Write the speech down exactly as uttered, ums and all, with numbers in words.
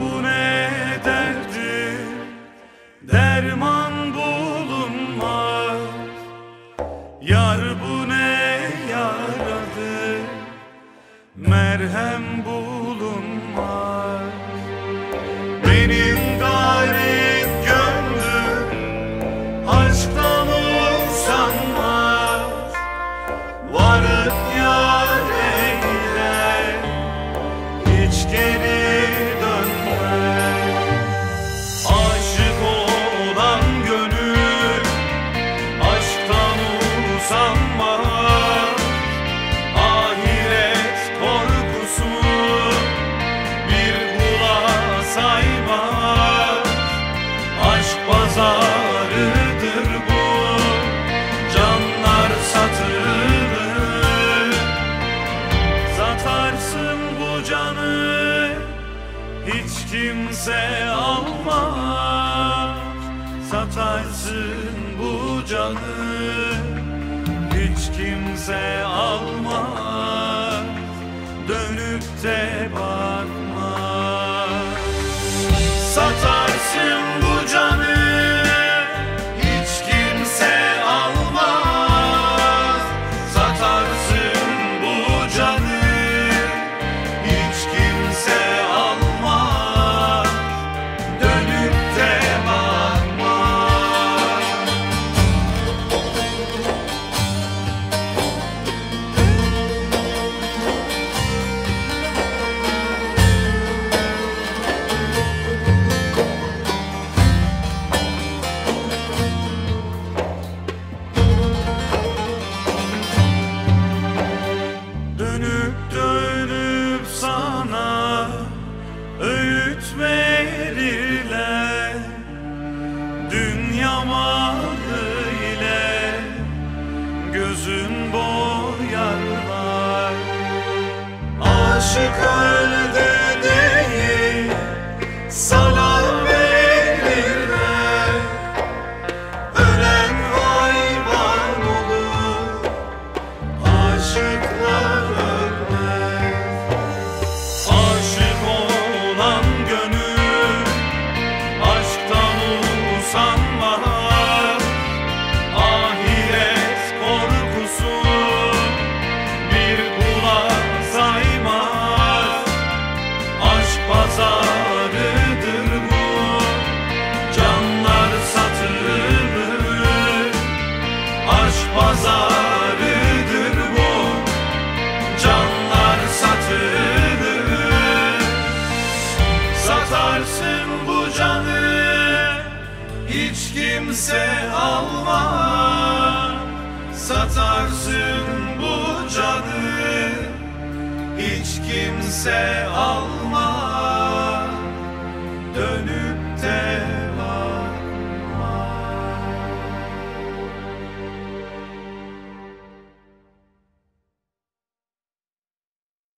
bu ne derdim, derman bulunmaz. Yar bu ne yaradır, merhem bulunmaz. Benim garip gönlüm aşktan usanmaz. Varıp yar eyler, hiç geri dönmez. Aşık olan gönül aşktan usanmaz. Ahiret korkusunu bir kula saymaz. Aşk pazarıdır bu, canlar satılır. Satarsın bu canı, hiç kimse almaz. Satarsın bu canı, hiç kimse almaz. Dönüp de bakma. Satarsın bu canı, hiç kimse almaz. Satarsın bu canı, hiç kimse almaz. Dönüp de bakma. Dönüp dönüp sana öğüt verirler. Dünya malı ile gözün boyarlar. Aşık öldü değil, sana verirler. Ölen hayvan olur, aşıklar ölmez. Aşık olan gönül aşktan usanmaz. Ahiret korkusu bir kula saymaz. Aşk pazarıdır bu, canlar satılır. Aşk pazarıdır bu, canlar satılır. Satarsın bu canı, hiç kimse almaz. Satarsın bu canı, hiç kimse almaz. Dönüp